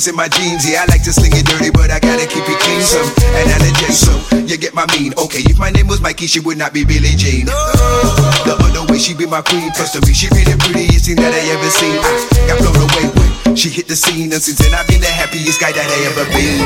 in my jeans. Yeah, I like to sling it dirty, but I gotta keep it clean. Some analogy, so you get my mean. Okay, if my name was Mikey, she would not be Billie Jean. The other way, she be my queen. Plus to me, she be the prettiest thing that I ever seen. I got blown away when she hit the scene, and since then I've been the happiest guy that I ever been.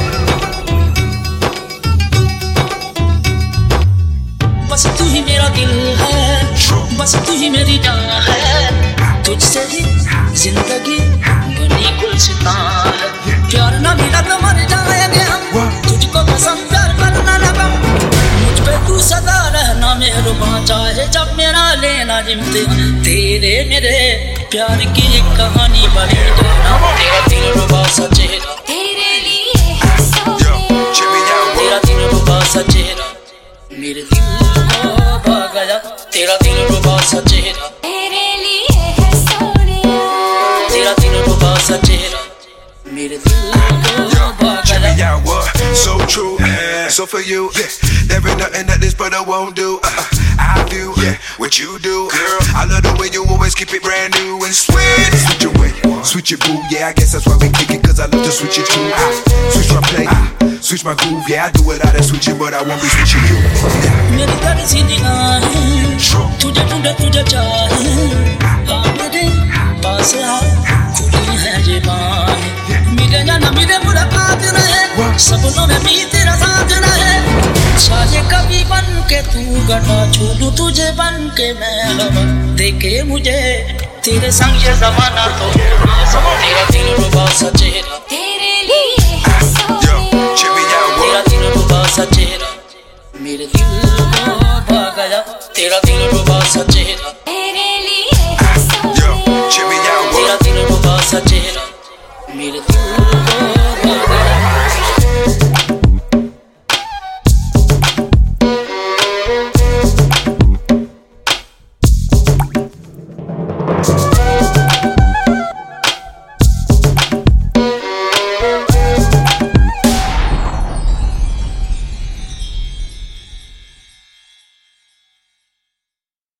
बस तू ही मेरा दिल है, बस तू ही मेरी जान है, तुझसे ही जिंदगी बनी गुलसितान है। प्यार ना मिला तो मर जाएंगे हम, तुझको कसम प्यार करना ना गम, मुझ पे तू सदा रहना मेहरबान, चाहे जब मेरा लेना इम्तिहान। तेरे मेरे प्यार की एक कहानी बनी जाना, तेरा दिलरुबा सा चेहरा तेरे लिए है सोनिया, तेरा दिलरुबा सा चेहरा मेरे दिल को भा गया, तेरा दिलरुबा सा चेहरा तेरे लिए है सोनिया, तेरा दिलरुबा सा चेहरा मेरे दिल को भा गया। Check me out, what? So true, so for you, there ain't nothing that this brother won't do. I do what you do, girl. I love the way you always keep it brand new and sweet. Switch your way, switch your boo, yeah, I guess that's why we kick it, cause I love to switch it too. Switch my play, switch my groove, yeah, I do it out of switching, but I won't be switching you. मेरी तरह सी निगाहें तुझे ढूंढे तुझे चाहे, मेरे पास आ खुली है ये बाहें, मिले या न मिले मुलाकात रहे, सपनों में भी तेरा साथ रहे, चाहे कभी बन के तू घटा, छोड़ू तुझे बन के मैं हवा, देखे मुझे तेरे संग ये ज़माना तो तेरा दिलरुबा सा चेहरा तेरे लिए है सोनिया, तेरा दिलरुबा सा चेहरा मेरे दिल को भा गया, तेरा दिलरुबा सा चेहरा तेरे लिए है सोनिया, तेरा दिलरुबा सा चेहरा मेरे दिल